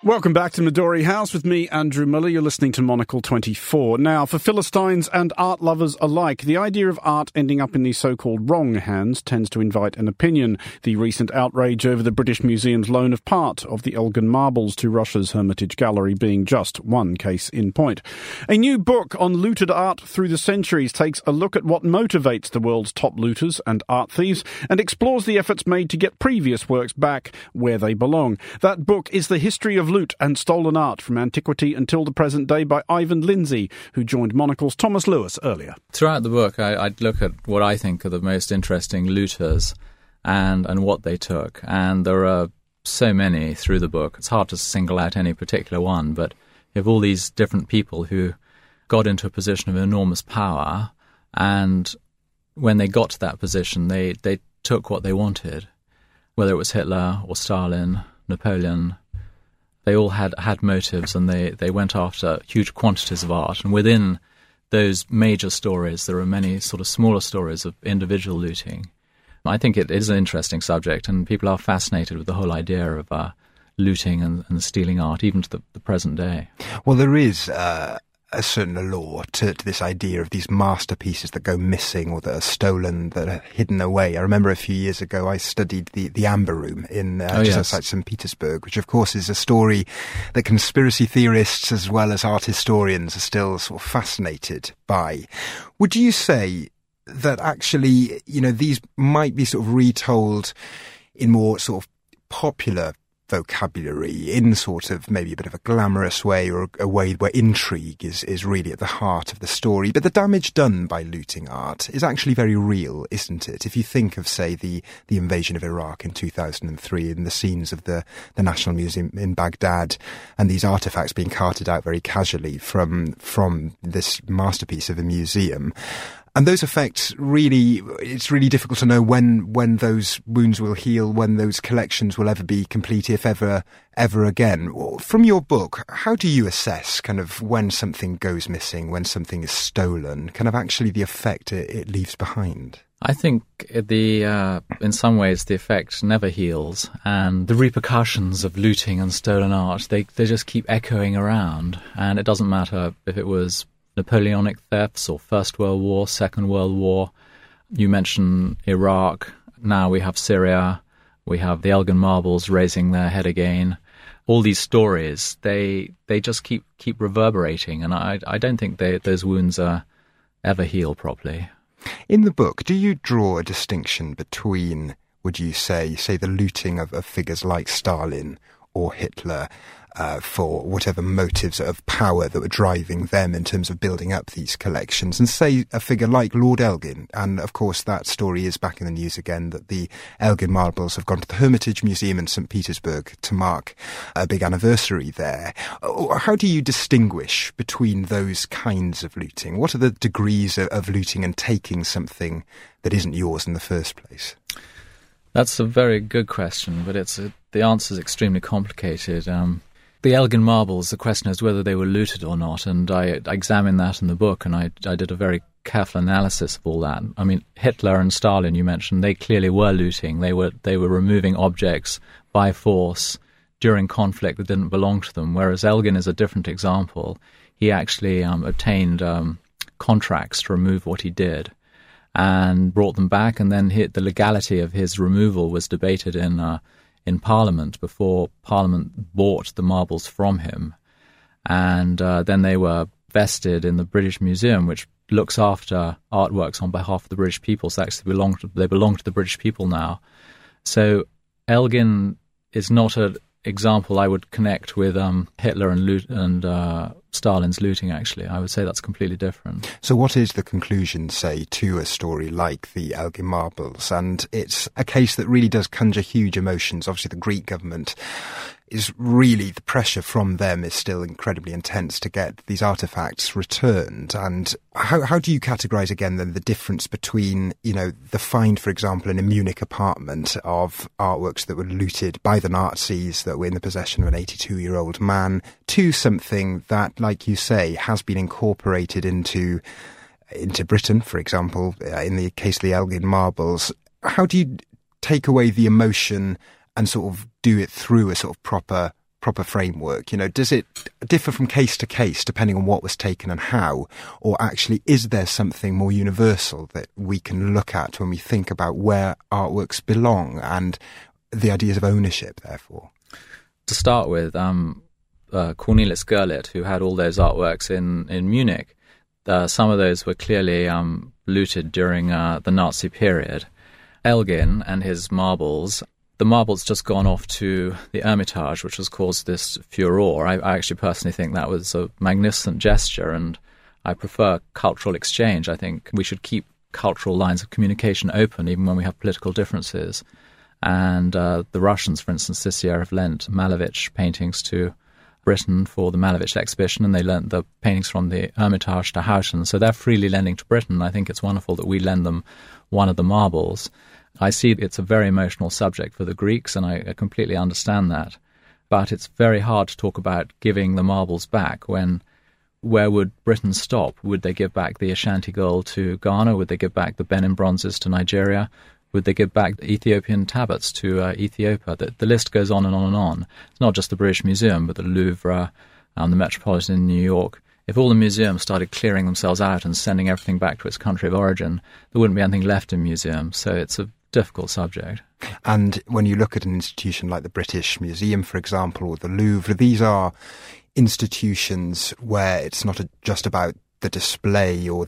Welcome back to Midori House with me, Andrew Muller. You're listening to Monocle 24. Now, for Philistines and art lovers alike, the idea of art ending up in the so-called wrong hands tends to invite an opinion. The recent outrage over the British Museum's loan of part of the Elgin marbles to Russia's Hermitage Gallery being just one case in point. A new book on looted art through the centuries takes a look at what motivates the world's top looters and art thieves and explores the efforts made to get previous works back where they belong. That book is The History of Loot and Stolen Art from Antiquity Until the Present Day by Ivan Lindsay, who joined Monocle's Thomas Lewis earlier. Throughout the book, I'd look at what I think are the most interesting looters and what they took. And there are so many through the book. It's hard to single out any particular one, but you have all these different people who got into a position of enormous power, and when they got to that position, they took what they wanted, whether it was Hitler or Stalin, Napoleon. They all had motives, and they went after huge quantities of art. And within those major stories, there are many sort of smaller stories of individual looting. I think it is an interesting subject, and people are fascinated with the whole idea of looting and stealing art, even to the present day. Well, there is a certain allure to this idea of these masterpieces that go missing or that are stolen, that are hidden away. I remember a few years ago I studied the Amber Room in just outside St. Petersburg, which of course is a story that conspiracy theorists as well as art historians are still sort of fascinated by. Would you say that actually, these might be sort of retold in more sort of popular vocabulary, in sort of maybe a bit of a glamorous way, or a way where intrigue is really at the heart of the story? But the damage done by looting art is actually very real, isn't it? If you think of, say, the invasion of Iraq in 2003 and the scenes of the National Museum in Baghdad, and these artifacts being carted out very casually from this masterpiece of a museum. And those effects it's really difficult to know when those wounds will heal, when those collections will ever be complete, if ever again. From your book, how do you assess kind of when something goes missing, when something is stolen, kind of actually the effect it leaves behind? I think in some ways the effect never heals, and the repercussions of looting and stolen art, they just keep echoing around, and it doesn't matter if it was Napoleonic thefts or First World War, Second World War. You mentioned Iraq. Now we have Syria. We have the Elgin marbles raising their head again. All these stories, they just keep reverberating, and I don't think those wounds ever heal properly. In the book, do you draw a distinction between, would you say the looting of figures like Stalin or Hitler, for whatever motives of power that were driving them in terms of building up these collections, and say a figure like Lord Elgin? And of course that story is back in the news again, that the Elgin marbles have gone to the Hermitage Museum in St. Petersburg to mark a big anniversary there. How do you distinguish between those kinds of looting? What are the degrees of looting and taking something that isn't yours in the first place? That's a very good question, but the answer is extremely complicated. The Elgin marbles, the question is whether they were looted or not, and I examined that in the book, and I did a very careful analysis of all that. I mean, Hitler and Stalin, you mentioned, they clearly were looting. They were removing objects by force during conflict that didn't belong to them, whereas Elgin is a different example. He actually obtained contracts to remove what he did and brought them back, and then the legality of his removal was debated in Parliament before Parliament bought the marbles from him. And then they were vested in the British Museum, which looks after artworks on behalf of the British people. So actually they belong to the British people now. So Elgin is not an example I would connect with Hitler and Stalin's looting, actually. I would say that's completely different. So what is the conclusion, say, to a story like the Elgin marbles? And it's a case that really does conjure huge emotions. Obviously, the Greek government is really, the pressure from them is still incredibly intense to get these artefacts returned. And how do you categorise again then the difference between, the find, for example, in a Munich apartment of artworks that were looted by the Nazis that were in the possession of an 82-year-old man, to something that, like you say, has been incorporated into Britain, for example, in the case of the Elgin marbles? How do you take away the emotion and sort of do it through a sort of proper proper framework? Does it differ from case to case depending on what was taken and how? Or actually, is there something more universal that we can look at when we think about where artworks belong and the ideas of ownership, therefore? To start with, Cornelis Gurlitt, who had all those artworks in Munich, some of those were clearly looted during the Nazi period. Elgin and his marbles, the marbles just gone off to the Hermitage, which has caused this furore. I actually personally think that was a magnificent gesture, and I prefer cultural exchange. I think we should keep cultural lines of communication open, even when we have political differences. And the Russians, for instance, this year have lent Malevich paintings to Britain for the Malevich exhibition, and they lent the paintings from the Hermitage to Houghton. So they're freely lending to Britain. I think it's wonderful that we lend them one of the marbles. I see it's a very emotional subject for the Greeks, and I completely understand that. But it's very hard to talk about giving the marbles back when, where would Britain stop? Would they give back the Ashanti gold to Ghana? Would they give back the Benin bronzes to Nigeria? Would they give back the Ethiopian tablets to Ethiopia? The list goes on and on and on. It's not just the British Museum, but the Louvre and the Metropolitan in New York. If all the museums started clearing themselves out and sending everything back to its country of origin, there wouldn't be anything left in museums. So it's a difficult subject. And when you look at an institution like the British Museum, for example, or the Louvre, these are institutions where it's not just about the display or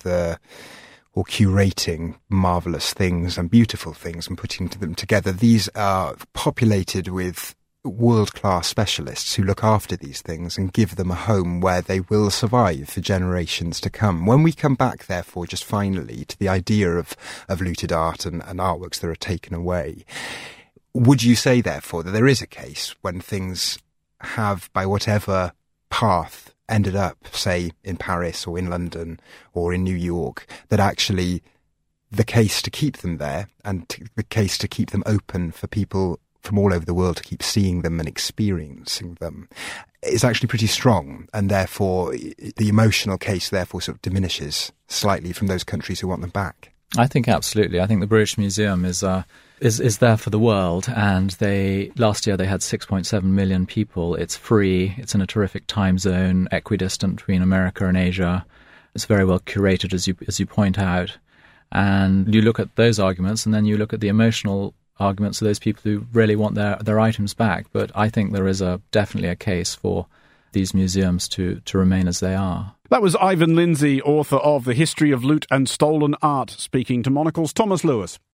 curating marvellous things and beautiful things and putting them together. These are populated with world-class specialists who look after these things and give them a home where they will survive for generations to come. When we come back, therefore, just finally, to the idea of looted art and artworks that are taken away, would you say, therefore, that there is a case when things have, by whatever path, ended up, say, in Paris or in London or in New York, that actually the case to keep them there and the case to keep them open for people from all over the world to keep seeing them and experiencing them is actually pretty strong, and therefore the emotional case therefore sort of diminishes slightly from those countries who want them back? I think absolutely. I think the British Museum is there for the world, and last year they had 6.7 million people. It's free. It's in a terrific time zone, equidistant between America and Asia. It's very well curated, as you point out. And you look at those arguments, and then you look at the emotional arguments of those people who really want their items back. But I think there is definitely a case for these museums to remain as they are. That was Ivan Lindsay, author of The History of Loot and Stolen Art, speaking to Monocle's Thomas Lewis.